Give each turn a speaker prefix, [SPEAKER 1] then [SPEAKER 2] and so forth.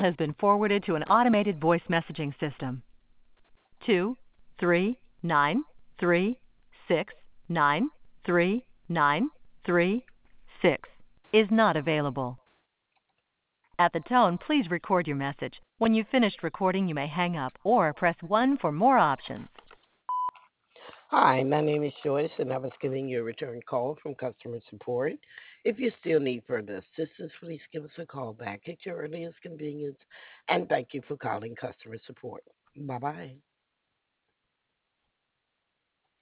[SPEAKER 1] has been forwarded to an automated voice messaging system. 23936933936 is not available. At the tone, please record your message. When you've finished recording, you may hang up or press 1 for more options.
[SPEAKER 2] Hi, my name is Joyce, and I was giving you a return call from customer support. If you still need further assistance, please give us a call back at your earliest convenience. And thank you for calling customer support. Bye bye.